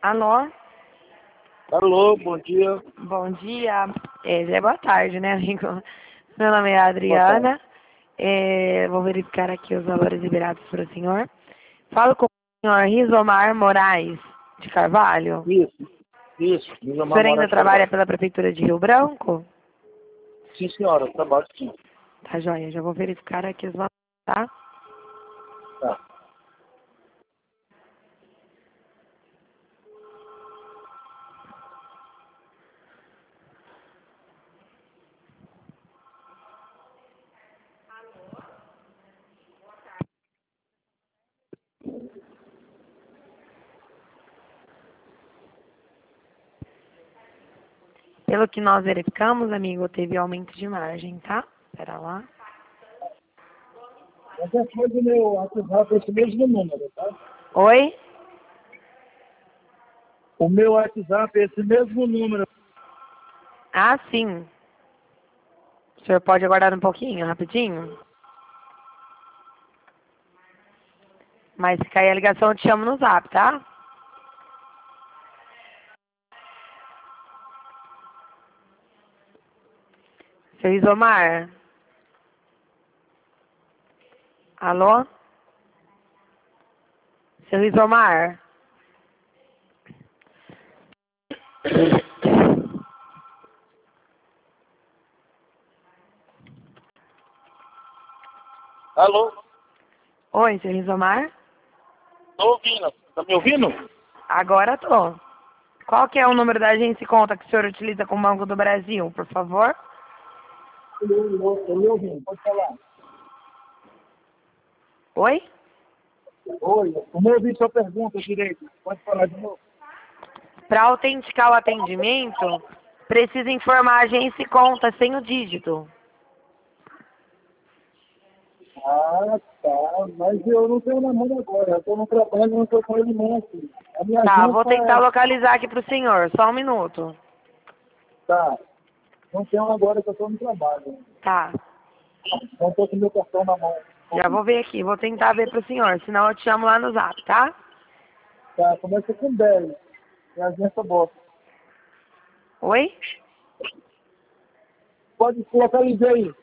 Alô? Alô, bom dia. Bom dia. Já é boa tarde, né, amigo? Meu nome é Boa tarde. Adriana. Vou verificar aqui os valores liberados para o senhor. Falo com o senhor Rizomar Moraes de Carvalho. Isso, O Rizomar senhor ainda Moraes trabalha Carvalho. pela Prefeitura de Rio Branco? Sim, senhora, trabalho sim. Tá joia, já vou verificar aqui os valores, tá? Tá. Pelo que nós verificamos, amigo, teve aumento de margem, tá? Pera lá. Qualquer coisa, meu WhatsApp é esse mesmo número, tá? Oi? O meu WhatsApp é esse mesmo número. Ah, sim. O senhor pode aguardar um pouquinho, rapidinho? Mas se cair a ligação, eu te chamo no zap, tá? Seu Isomar? Alô? Seu Isomar? Alô? Oi, seu Isomar? Tô ouvindo. Tá me ouvindo? Agora tô. Qual que é o número da agência e conta que o senhor utiliza com o Banco do Brasil, por favor? Tô me ouvindo, pode falar. Oi? Oi, eu não ouvi sua pergunta direito. Pode falar de novo. Para autenticar o atendimento, precisa informar a agência e conta sem o dígito. Ah, tá. Mas eu não tenho na mão agora. Eu tô no trabalho, não tô com ele não, filho. A minha Tá, vou agência tentar é... localizar aqui pro senhor. Só um minuto. Tá. Não tenho agora que eu tô no trabalho. Tá. Não tô com meu cartão na mão. Já vou ver aqui. Vou tentar ver pro senhor. Senão eu te chamo lá no zap, tá? Tá, começa com 10. É a agência bosta. Oi? Pode localizar aí.